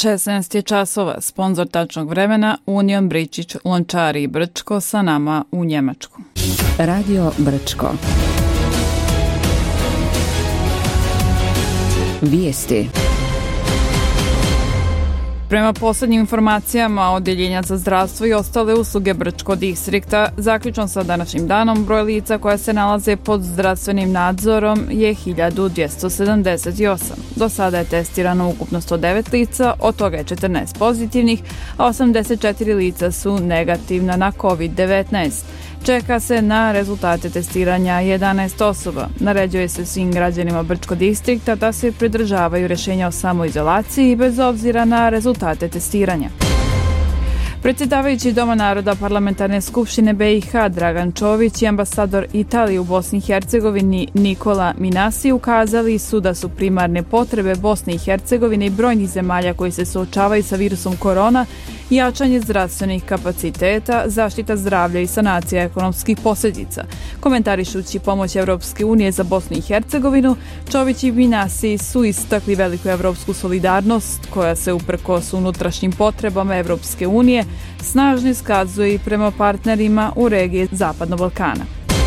16 je časova, sponzor tačnog vremena Union Bričić, Lončari i Brčko, sa nama u Njemačku. Radio Brčko. Vijesti. Prema posljednjim informacijama Odjeljenja za zdravstvo i ostale usluge Brčko distrikta, zaključno sa današnjim danom, broj lica koja se nalaze pod zdravstvenim nadzorom je 1278. Do sada je testirano ukupno 109 lica, od toga je 14 pozitivnih, a 84 lica su negativna na COVID-19. Čeka se na rezultate testiranja 11 osoba. Naređuje se svim građanima Brčko distrikta da se pridržavaju rješenja o samoizolaciji bez obzira na rezultate testiranja. Predsjedavajući Doma naroda Parlamentarne skupštine BiH Dragan Čović i ambasador Italije u Bosni i Hercegovini Nikola Minasi ukazali su da su primarne potrebe Bosne i Hercegovine i brojnih zemalja koji se suočavaju sa virusom korona jačanje zdravstvenih kapaciteta, zaštita zdravlja i sanacija ekonomskih posljedica. Komentarišući pomoć Evropske unije za Bosnu i Hercegovinu, Čović i Minasi su istakli veliku evropsku solidarnost koja se uprkos unutrašnjim potrebama Evropske unije snažno iskazuje i prema partnerima u regiji Zapadnog Balkana.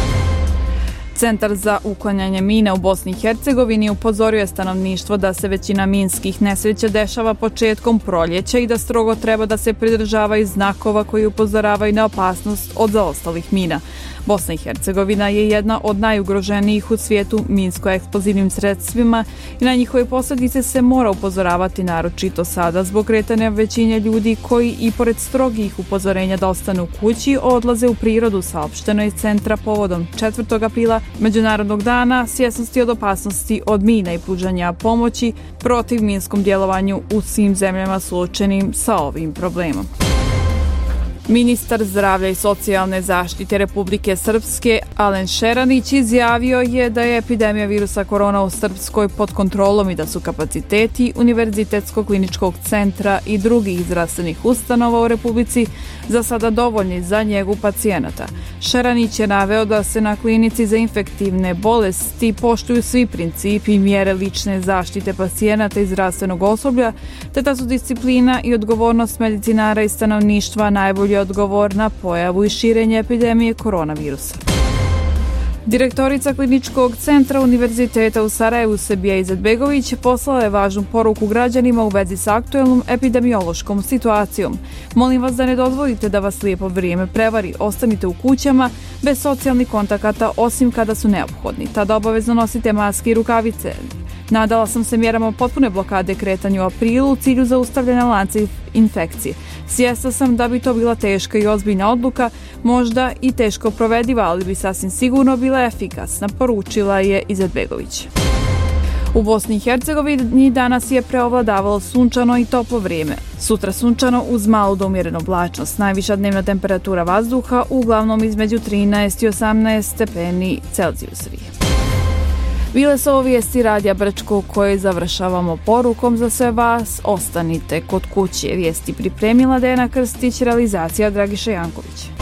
Centar za uklanjanje mina u Bosni i Hercegovini upozorio je stanovništvo da se većina minskih nesreća dešava početkom proljeća i da strogo treba da se pridržavaju znakova koji upozoravaju na opasnost od zaostalih mina. Bosna i Hercegovina je jedna od najugroženijih u svijetu minsko-eksplozivnim sredstvima i na njihove posljedice se mora upozoravati naročito sada zbog kretanja većine ljudi koji i pored strogih upozorenja da ostanu kući odlaze u prirodu, saopšteno iz centra povodom 4. aprila Međunarodnog dana svjesnosti od opasnosti od mina i pružanja pomoći protiv minskom djelovanju u svim zemljama suočenim sa ovim problemom. Ministar zdravlja i socijalne zaštite Republike Srpske Alen Šeranić izjavio je da je epidemija virusa korona u Srpskoj pod kontrolom i da su kapaciteti Univerzitetskog kliničkog centra i drugih zdravstvenih ustanova u Republici za sada dovoljni za njegu pacijenata. Šeranić je naveo da se na klinici za infektivne bolesti poštuju svi principi i mjere lične zaštite pacijenata i zdravstvenog osoblja, te da su disciplina i odgovornost medicinara i stanovništva najbolji odgovor na pojavu i širenje epidemije koronavirusa. Direktorica kliničkog centra Univerziteta u Sarajevu Sebija Izetbegović poslala je važnu poruku građanima u vezi sa aktuelnom epidemiološkom situacijom. Molim vas da ne dozvolite da vas lijepo vrijeme prevari, ostanite u kućama bez socijalnih kontakata osim kada su neophodni. Tada obavezno nosite maske i rukavice. Nadala sam se mjerama potpune blokade kretanja u aprilu u cilju zaustavljanja lanca infekcije. Svjesna sam da bi to bila teška i ozbiljna odluka, možda i teško provediva, ali bi sasvim sigurno bila efikasna, poručila je Izetbegović. U Bosni i Hercegovini danas je preovladavalo sunčano i toplo vrijeme. Sutra sunčano uz malu do umjerenu oblačnost. Najviša dnevna temperatura vazduha uglavnom između 13 i 18 stepeni Celzijusovih. Bile su ovo vijesti Radija Brčko koje završavamo porukom za sve vas. Ostanite kod kuće. Vijesti pripremila Dejana Krstić, realizacija Dragiša Janković.